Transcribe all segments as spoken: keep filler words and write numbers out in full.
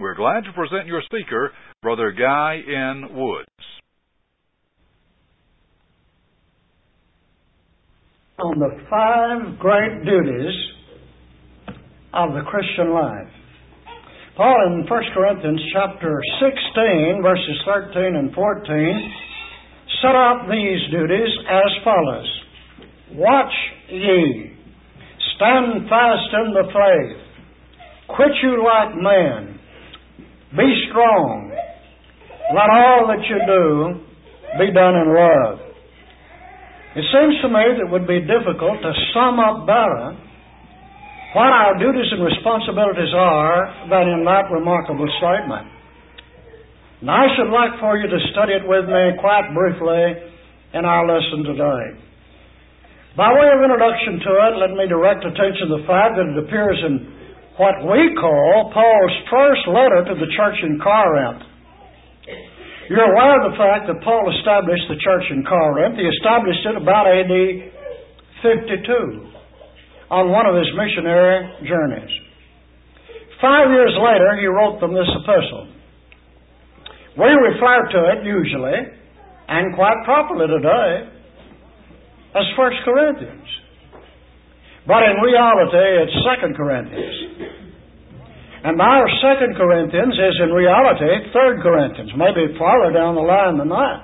we're glad to present your speaker, Brother Guy N. Woods. On the five great duties of the Christian life. Paul in First Corinthians chapter sixteen, verses thirteen and fourteen, set out these duties as follows. Watch ye, stand fast in the faith, quit you like men, be strong, let all that you do be done in love. It seems to me that it would be difficult to sum up better what our duties and responsibilities are than in that remarkable statement. Now, I should like for you to study it with me quite briefly in our lesson today. By way of introduction to it, let me direct attention to the fact that it appears in what we call Paul's first letter to the church in Corinth. You're aware of the fact that Paul established the church in Corinth. He established it about A D fifty-two on one of his missionary journeys. Five years later, he wrote them this epistle. We refer to it usually, and quite properly today, as First Corinthians. But in reality, it's Second Corinthians. And our Second Corinthians is in reality Third Corinthians, maybe farther down the line than that.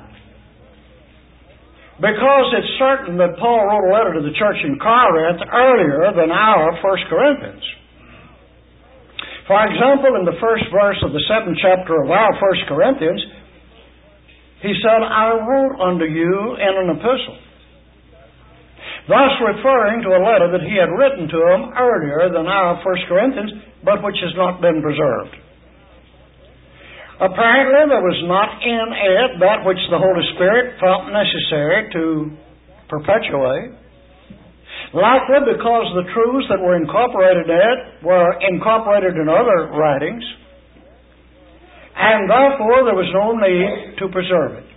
Because it's certain that Paul wrote a letter to the church in Corinth earlier than our First Corinthians. For example, in the first verse of the seventh chapter of our First Corinthians, he said, I wrote unto you in an epistle. Thus referring to a letter that he had written to them earlier than our First Corinthians, but which has not been preserved. Apparently there was not in it that which the Holy Spirit felt necessary to perpetuate. Likely because the truths that were incorporated in it were incorporated in other writings, and therefore there was no need to preserve it.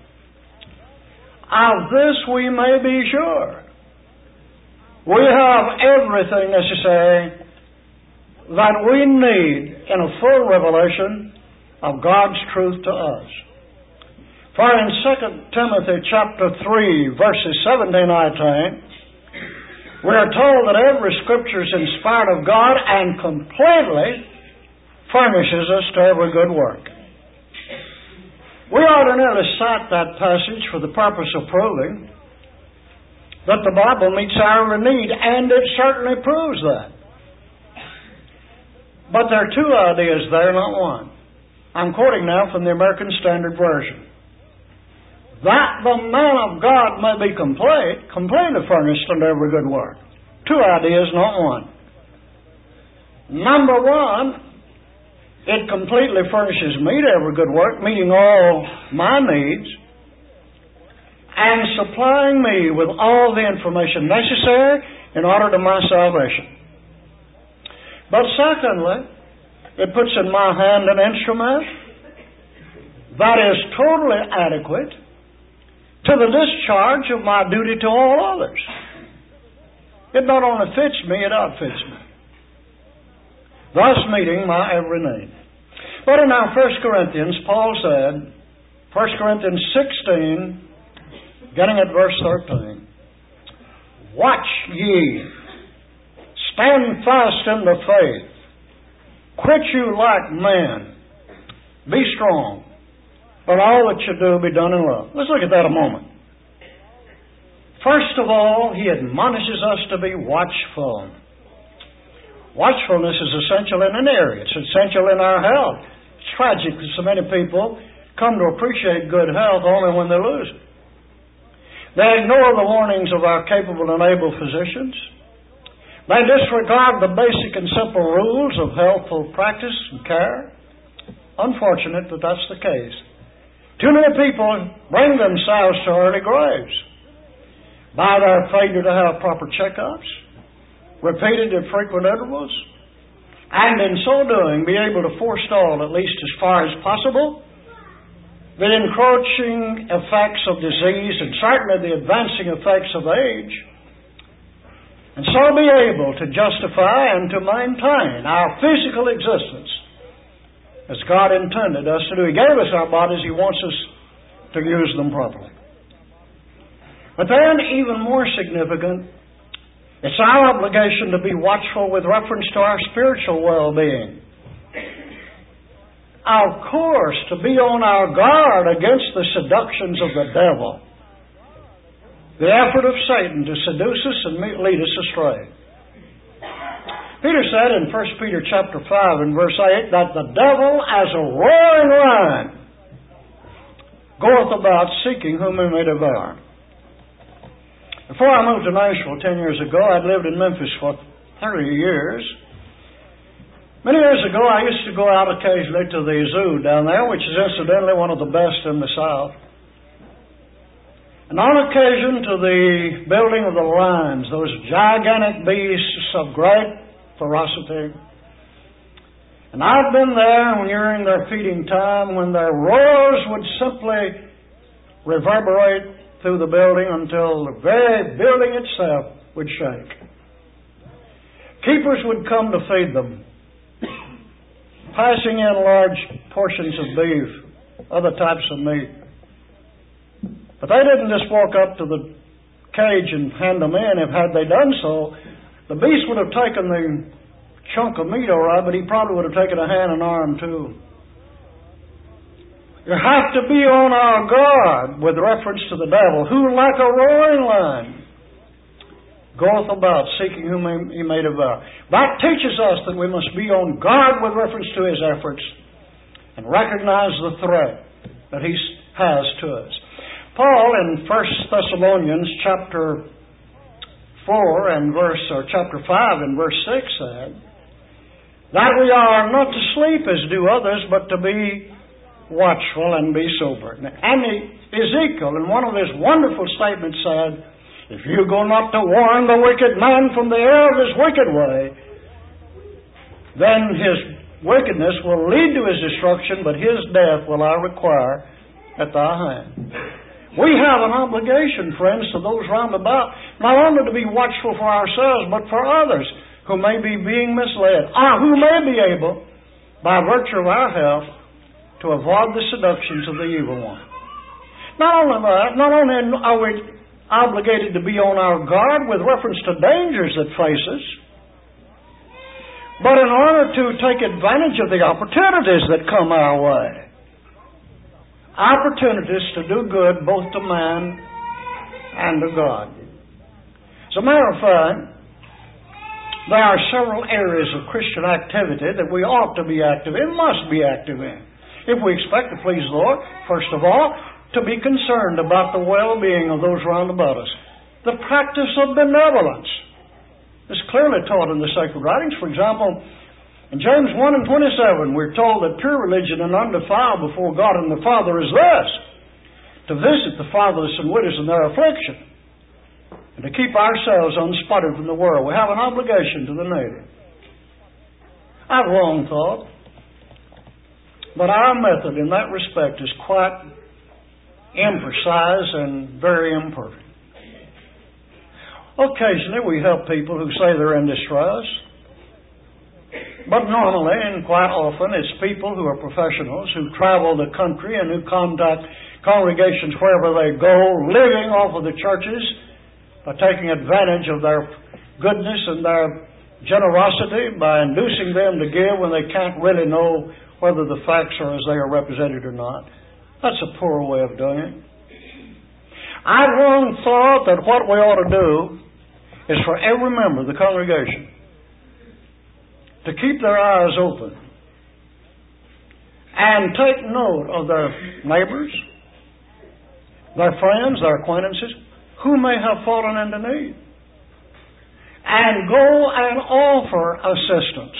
Of this we may be sure. We have everything necessary that we need in a full revelation of God's truth to us. For in Second Timothy chapter three, verses seventeen and eighteen, we are told that every Scripture is inspired of God and completely furnishes us to every good work. We ordinarily cite that passage for the purpose of proving that the Bible meets our need, and it certainly proves that. But there are two ideas there, not one. I'm quoting now from the American Standard Version. That the man of God may be complete, completely furnished unto every good work. Two ideas, not one. Number one, it completely furnishes me to every good work, meeting all my needs, and supplying me with all the information necessary in order to my salvation. But secondly, it puts in my hand an instrument that is totally adequate to the discharge of my duty to all others. It not only fits me, it outfits me, thus meeting my every need. But in our First Corinthians, Paul said, First Corinthians sixteen, getting at verse thirteen, watch ye, stand fast in the faith, quit you like men, be strong, but all that you do be done in love. Let's look at that a moment. First of all, he admonishes us to be watchful. Watchfulness is essential in an area. It's essential in our health. It's tragic that so many people come to appreciate good health only when they lose it. They ignore the warnings of our capable and able physicians. They disregard the basic and simple rules of healthful practice and care. Unfortunate that that's the case. Too many people bring themselves to early graves by their failure to have proper checkups, repeated at frequent intervals, and in so doing be able to forestall, at least as far as possible, the encroaching effects of disease and certainly the advancing effects of age, and so be able to justify and to maintain our physical existence as God intended us to do. He gave us our bodies. He wants us to use them properly. But then, even more significant, it's our obligation to be watchful with reference to our spiritual well-being. Of course, to be on our guard against the seductions of the devil, the effort of Satan to seduce us and lead us astray. Peter said in First Peter chapter five and verse eight that the devil, as a roaring lion, goeth about seeking whom he may devour. Before I moved to Nashville ten years ago, I'd lived in Memphis for thirty years. Many years ago, I used to go out occasionally to the zoo down there, which is incidentally one of the best in the South. And on occasion to the building of the lions, those gigantic beasts of great ferocity. And I've been there during their feeding time when their roars would simply reverberate through the building until the very building itself would shake. Keepers would come to feed them, passing in large portions of beef, other types of meat. But they didn't just walk up to the cage and hand them in. If had they done so, the beast would have taken the chunk of meat all right, but he probably would have taken a hand and arm too. You have to be on our guard with reference to the devil, who like a roaring lion goeth about seeking whom he may devour. That teaches us that we must be on guard with reference to his efforts and recognize the threat that he has to us. Paul in First Thessalonians chapter four and verse or chapter five and verse six said that we are not to sleep as do others, but to be watchful and be sober. And Ezekiel in one of his wonderful statements said, if you go not to warn the wicked man from the error of his wicked way, then his wickedness will lead to his destruction, but his death will I require at thy hand. We have an obligation, friends, to those round about, not only to be watchful for ourselves, but for others who may be being misled, or who may be able, by virtue of our health, to avoid the seductions of the evil one. Not only that, not only are we obligated to be on our guard with reference to dangers that face us, but in order to take advantage of the opportunities that come our way. Opportunities to do good both to man and to God. As a matter of fact, there are several areas of Christian activity that we ought to be active in, must be active in. If we expect to please the Lord, first of all, to be concerned about the well-being of those round about us. The practice of benevolence is clearly taught in the sacred writings. For example, in James one and twenty-seven, we're told that pure religion and undefiled before God and the Father is this: to visit the fatherless and widows in their affliction, and to keep ourselves unspotted from the world. We have an obligation to the needy. I've long thought that our method in that respect is quite imprecise and very imperfect. Occasionally we help people who say they're in distress, but normally and quite often it's people who are professionals who travel the country and who contact congregations wherever they go, living off of the churches by taking advantage of their goodness and their generosity by inducing them to give when they can't really know whether the facts are as they are represented or not. That's a poor way of doing it. I've long thought that what we ought to do is for every member of the congregation to keep their eyes open and take note of their neighbors, their friends, their acquaintances, who may have fallen into need, and go and offer assistance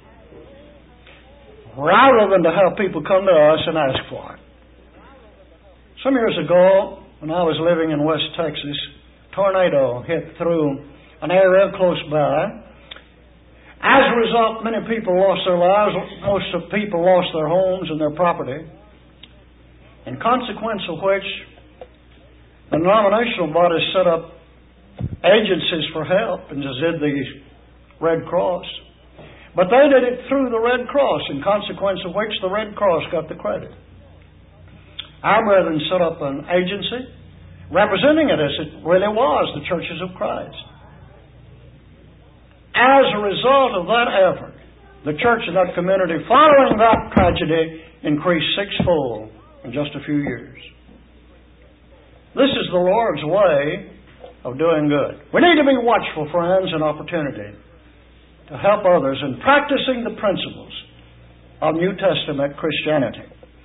rather than to have people come to us and ask for it. Some years ago, when I was living in West Texas, a tornado hit through an area close by. As a result, many people lost their lives. Most of the people lost their homes and their property. In consequence of which, the denominational bodies set up agencies for help, and as did the Red Cross. But they did it through the Red Cross, in consequence of which the Red Cross got the credit. Our brethren set up an agency representing it as it really was, the Churches of Christ. As a result of that effort, the church in that community, following that tragedy, increased sixfold in just a few years. This is the Lord's way of doing good. We need to be watchful, friends, and opportunity to help others in practicing the principles of New Testament Christianity.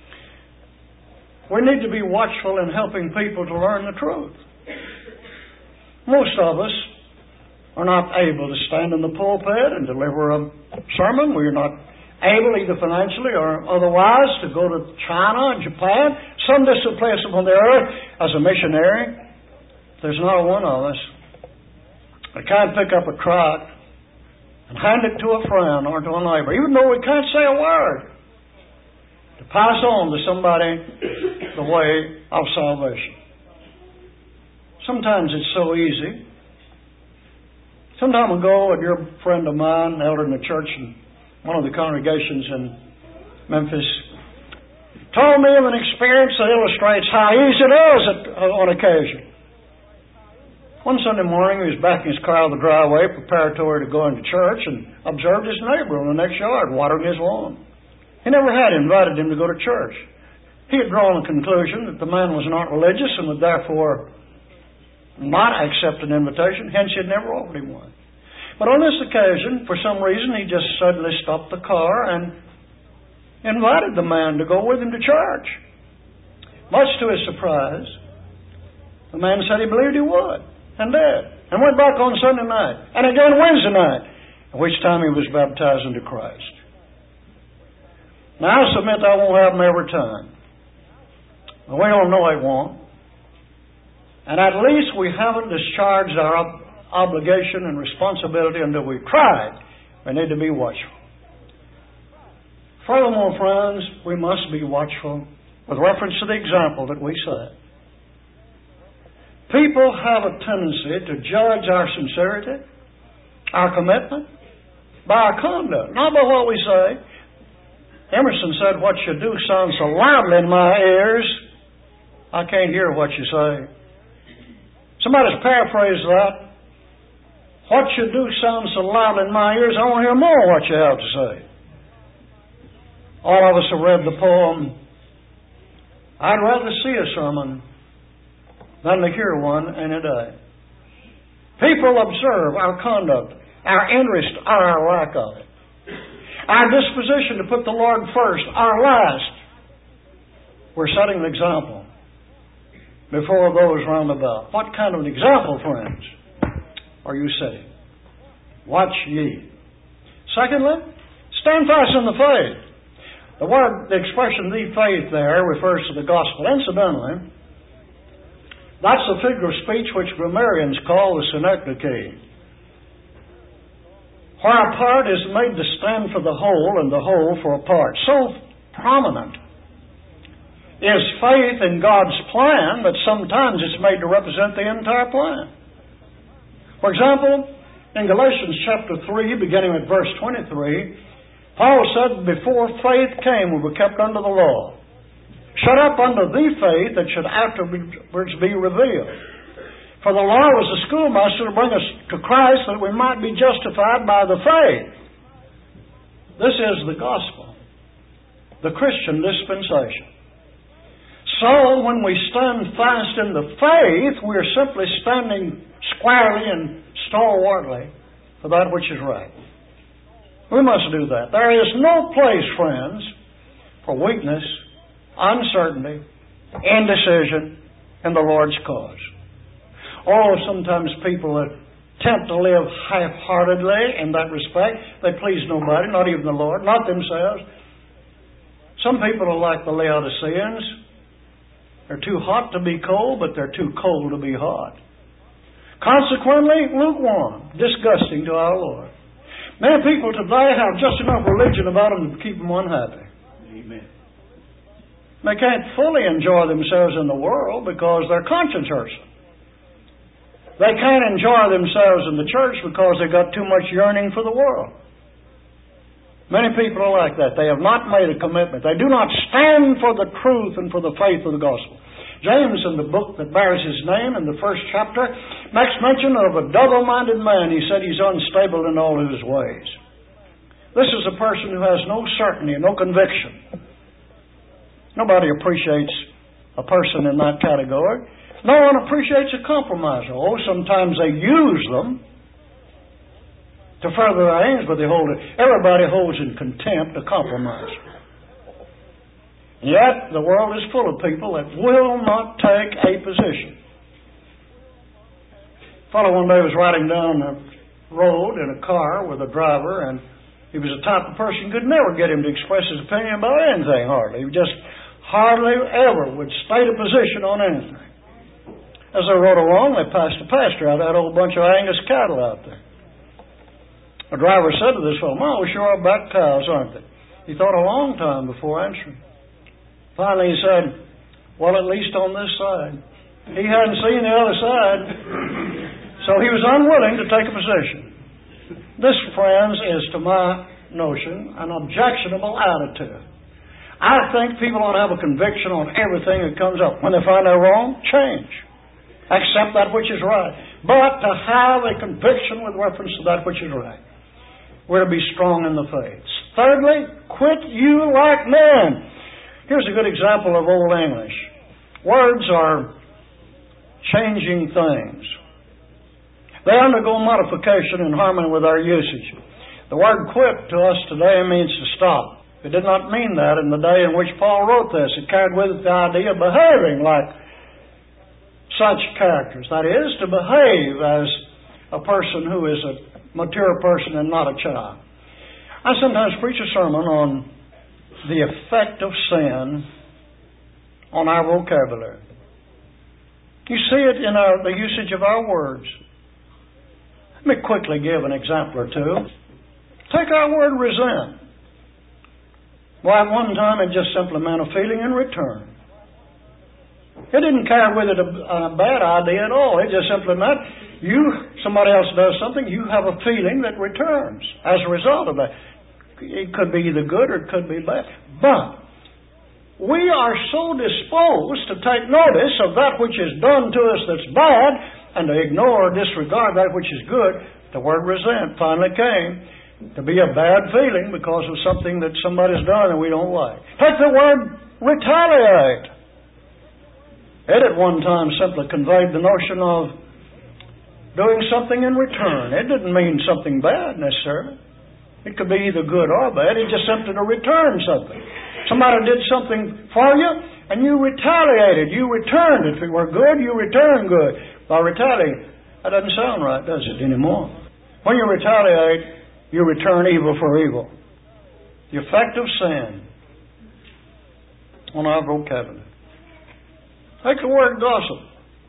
We need to be watchful in helping people to learn the truth. Most of us are not able to stand in the pulpit and deliver a sermon. We're not able, either financially or otherwise, to go to China and Japan, some distant place upon the earth, as a missionary. There's not one of us that can't pick up a tract and hand it to a friend or to a neighbor, even though we can't say a word, to pass on to somebody the way of salvation. Sometimes it's so easy. Some time ago, a dear friend of mine, an elder in the church in one of the congregations in Memphis, told me of an experience that illustrates how easy it is at, on occasion. One Sunday morning, he was backing his car out of the driveway, preparatory to going to church, and observed his neighbor in the next yard watering his lawn. He never had invited him to go to church. He had drawn the conclusion that the man was not religious and would therefore not accept an invitation, hence he had never offered him one. But on this occasion, for some reason, he just suddenly stopped the car and invited the man to go with him to church. Much to his surprise, the man said he believed he would, and did, and went back on Sunday night, and again Wednesday night, at which time he was baptized into Christ. Now, I submit that won't happen every time. But we all know it won't. And at least we haven't discharged our ob- obligation and responsibility until we've tried. We need to be watchful. Furthermore, friends, we must be watchful with reference to the example that we set. People have a tendency to judge our sincerity, our commitment, by our conduct, not by what we say. Emerson said, "What you do sounds so loudly in my ears, I can't hear what you say." Somebody's paraphrased that. What you do sounds so loud in my ears, I want to hear more of what you have to say. All of us have read the poem, "I'd rather see a sermon than to hear one in a day." People observe our conduct, our interest, or our lack of it. Our disposition to put the Lord first, our last. We're setting an example before those round about. What kind of an example, friends, are you setting? Watch ye. Secondly, stand fast in the faith. The word, the expression "the faith" there refers to the gospel. Incidentally, that's the figure of speech which grammarians call the synecdoche, where a part is made to stand for the whole and the whole for a part. So prominent is faith in God's plan that sometimes it's made to represent the entire plan. For example, in Galatians chapter three, beginning at verse twenty-three, Paul said, "Before faith came, we were kept under the law, shut up under the faith that should afterwards be revealed. For the law was a schoolmaster to bring us to Christ that we might be justified by the faith." This is the gospel, the Christian dispensation. So when we stand fast in the faith, we are simply standing squarely and stalwartly for that which is right. We must do that. There is no place, friends, for weakness, uncertainty, indecision in the Lord's cause. Oh, sometimes people attempt to live half-heartedly in that respect. They please nobody, not even the Lord, not themselves. Some people are like the Laodiceans. They're too hot to be cold, but they're too cold to be hot. Consequently, lukewarm, disgusting to our Lord. Many people today have just enough religion about them to keep them unhappy. Amen. They can't fully enjoy themselves in the world because their conscience hurts them. They can't enjoy themselves in the church because they've got too much yearning for the world. Many people are like that. They have not made a commitment. They do not stand for the truth and for the faith of the gospel. James, in the book that bears his name, in the first chapter, makes mention of a double-minded man. He said he's unstable in all his ways. This is a person who has no certainty, no conviction. Nobody appreciates a person in that category. No one appreciates a compromiser. Oh, sometimes they use them to further their aims, but they hold it. Everybody holds in contempt a compromiser. Yet the world is full of people that will not take a position. A fellow one day was riding down the road in a car with a driver, and he was the type of person you could never get him to express his opinion about anything, hardly. He just hardly ever would state a position on anything. As they rode along, they passed a pasture out of that old bunch of Angus cattle out there. The driver said to this fellow, "Man, we sure are back cows, aren't they?" He thought a long time before answering. Finally he said, "Well, at least on this side." He hadn't seen the other side, so he was unwilling to take a position. This, friends, is to my notion an objectionable attitude. I think people ought to have a conviction on everything that comes up. When they find they're wrong, change. Accept that which is right. But to have a conviction with reference to that which is right. We're to be strong in the faith. Thirdly, quit you like men. Here's a good example of Old English. Words are changing things. They undergo modification in harmony with our usage. The word quit to us today means to stop. It did not mean that in the day in which Paul wrote this. It carried with it the idea of behaving like such characters. That is, to behave as a person who is a mature person and not a child. I sometimes preach a sermon on the effect of sin on our vocabulary. You see it in our, the usage of our words. Let me quickly give an example or two. Take our word resent. Why, at one time it just simply meant a feeling in return. It didn't carry with it a, a bad idea at all. It just simply meant you, somebody else does something, you have a feeling that returns as a result of that. It could be either good or it could be bad. But we are so disposed to take notice of that which is done to us that's bad and to ignore or disregard that which is good. The word resent finally came to be a bad feeling because of something that somebody's done and we don't like. Take the word retaliate. It at one time simply conveyed the notion of doing something in return. It didn't mean something bad necessarily. It could be either good or bad. It just simply to return something. Somebody did something for you and you retaliated. You returned. If it were good, you returned good. By retaliating, that doesn't sound right, does it, anymore? When you retaliate, you return evil for evil. The effect of sin on our vocabulary. Take the word gossip.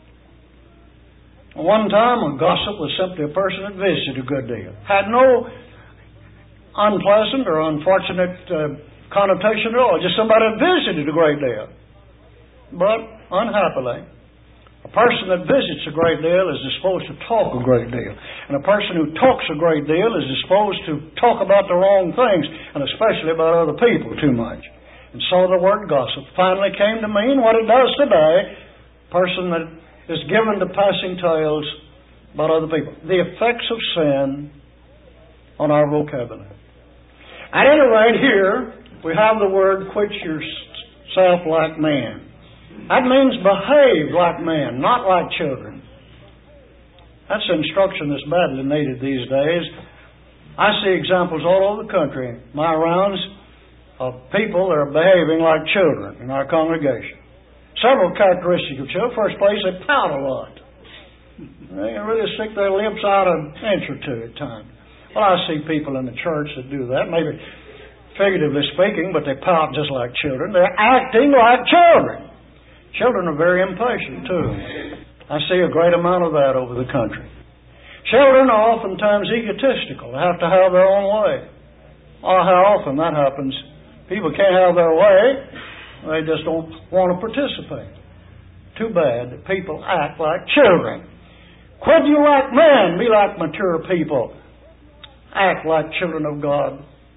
One time, a gossip was simply a person that visited a good deal. Had no unpleasant or unfortunate uh, connotation at all. Just somebody that visited a great deal. But, unhappily, a person that visits a great deal is disposed to talk a great deal. And a person who talks a great deal is disposed to talk about the wrong things, and especially about other people too much. And so the word gossip finally came to mean what it does today, a person that is given to passing tales about other people. The effects of sin on our vocabulary. At any rate, here we have the word quit yourself like man. That means behave like men, not like children. That's instruction that's badly needed these days. I see examples all over the country, my rounds, of people that are behaving like children in our congregation. Several characteristics of children. First place, they pout a lot. They really stick their lips out an inch or two at times. Well, I see people in the church that do that, maybe figuratively speaking, but they pout just like children. They're acting like children. Children are very impatient, too. I see a great amount of that over the country. Children are oftentimes egotistical. They have to have their own way. Oh, how often that happens. People can't have their way. They just don't want to participate. Too bad that people act like children. Quit you like men. Be like mature people. Act like children of God.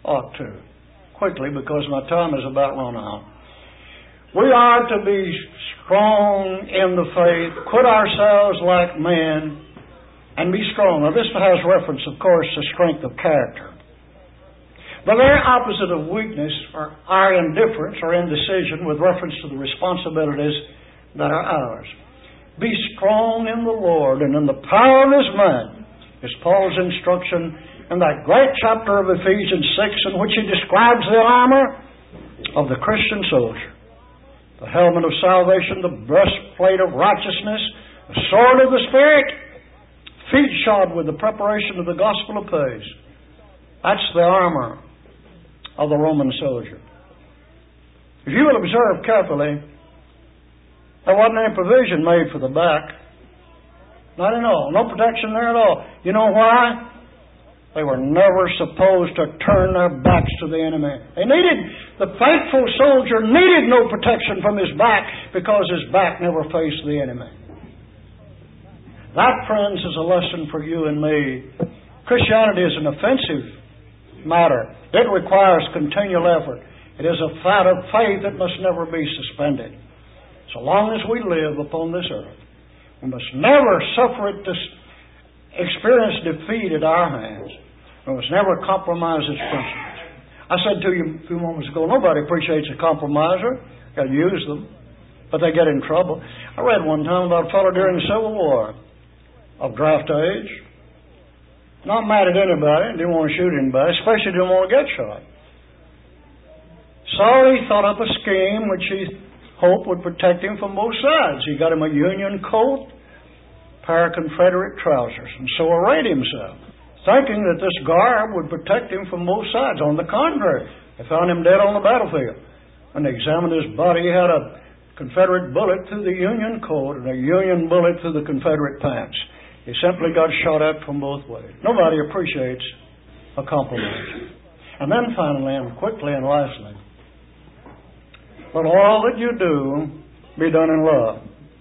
ought to. Quickly, because my time is about run out. We are to be strong in the faith, quit ourselves like men, and be strong. Now this has reference, of course, to strength of character. The very opposite of weakness are our indifference or indecision with reference to the responsibilities that are ours. Be strong in the Lord and in the power of His might is Paul's instruction in that great chapter of Ephesians six in which he describes the armor of the Christian soldier. The helmet of salvation, the breastplate of righteousness, the sword of the Spirit, feet shod with the preparation of the gospel of peace. That's the armor of the Roman soldier. If you will observe carefully, there wasn't any provision made for the back. Not at all. No protection there at all. You know why? They were never supposed to turn their backs to the enemy. They needed, the faithful soldier needed no protection from his back because his back never faced the enemy. That, friends, is a lesson for you and me. Christianity is an offensive matter. It requires continual effort. It is a fight of faith that must never be suspended. So long as we live upon this earth, we must never suffer it to experience defeat at our hands. We must never compromise its principles. I said to you a few moments ago, nobody appreciates a compromiser. Got to use them, but they get in trouble. I read one time about a fellow during the Civil War of draft age. Not mad at anybody, didn't want to shoot anybody, especially didn't want to get shot. So he thought up a scheme which he hoped would protect him from both sides. He got him a Union coat, a pair of Confederate trousers, and so arrayed himself, thinking that this garb would protect him from both sides. On the contrary, they found him dead on the battlefield. When they examined his body, he had a Confederate bullet through the Union coat and a Union bullet through the Confederate pants. He simply got shot at from both ways. Nobody appreciates a compromise. And then finally, and quickly and lastly, let all that you do be done in love.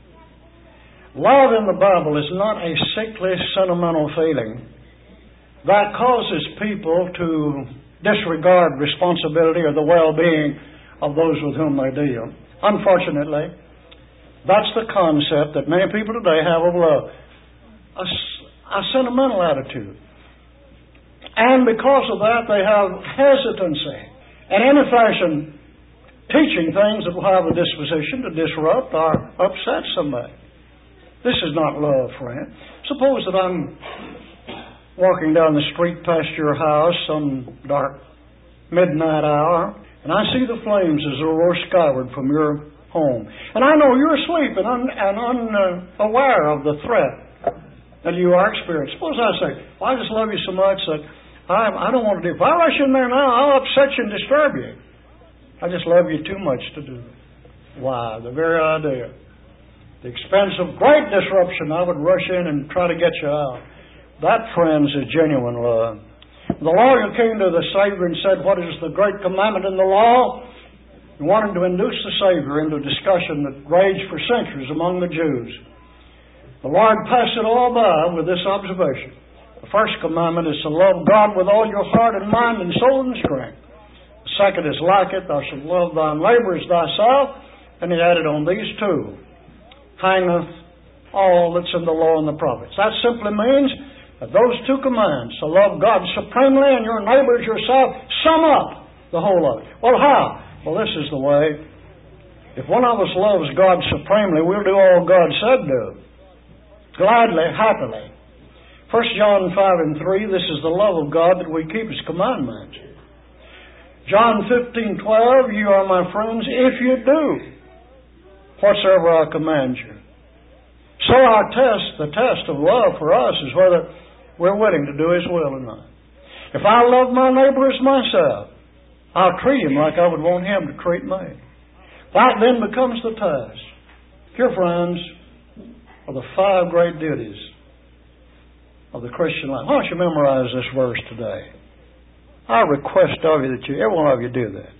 Love in the Bible is not a sickly, sentimental feeling that causes people to disregard responsibility or the well-being of those with whom they deal. Unfortunately, that's the concept that many people today have of love. A, a sentimental attitude. And because of that, they have hesitancy and in a fashion teaching things that will have a disposition to disrupt or upset somebody. This is not love, friend. Suppose that I'm walking down the street past your house some dark midnight hour, and I see the flames as they roar skyward from your home. And I know you're asleep and, un, and unaware uh, of the threat that you are experiencing. Suppose I say, well, I just love you so much that I, I don't want to do it. If I rush in there now, I'll upset you and disturb you. I just love you too much to do it. Why? The very idea. The expense of great disruption, I would rush in and try to get you out. That, friends, is genuine love. The lawyer came to the Savior and said, what is the great commandment in the law? He wanted to induce the Savior into a discussion that raged for centuries among the Jews. The Lord passed it all by with this observation. The first commandment is to love God with all your heart and mind and soul and strength. The second is like it, thou shalt love thy neighbor as thyself. And he added on these two, hangeth all that's in the law and the prophets. That simply means that those two commands, to love God supremely and your neighbor as yourself, sum up the whole of it. Well, how? Well, this is the way. If one of us loves God supremely, we'll do all God said do. Gladly, happily. First John five and three, this is the love of God that we keep His commandments. John fifteen twelve, you are my friends if you do whatsoever I command you. So our test, the test of love for us is whether we're willing to do His will or not. If I love my neighbor as myself, I'll treat him like I would want him to treat me. That then becomes the test. Dear friends, are the five great duties of the Christian life. Why don't you memorize this verse today? I request of you that you, every one of you do that.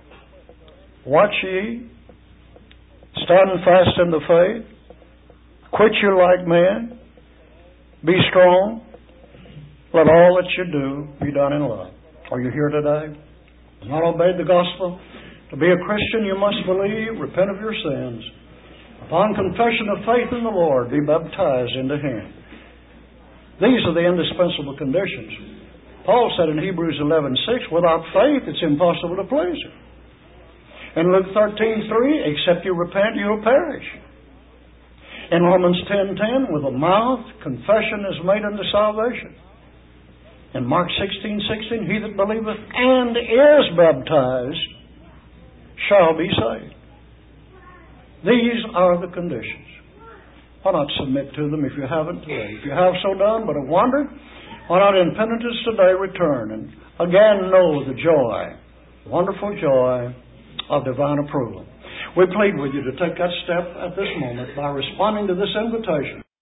Watch ye, stand fast in the faith, quit your like men, be strong, let all that you do be done in love. Are you here today? Not obeyed the gospel? To be a Christian, you must believe, repent of your sins. Upon confession of faith in the Lord, be baptized into Him. These are the indispensable conditions. Paul said in Hebrews eleven six, without faith it's impossible to please Him. In Luke thirteen three, except you repent, you'll perish. In Romans ten ten, with the mouth, confession is made unto salvation. In Mark sixteen sixteen, he that believeth and is baptized shall be saved. These are the conditions. Why not submit to them if you haven't today? If you have so done but have wandered, why not in penitence today return and again know the joy, wonderful joy of divine approval. We plead with you to take that step at this moment by responding to this invitation.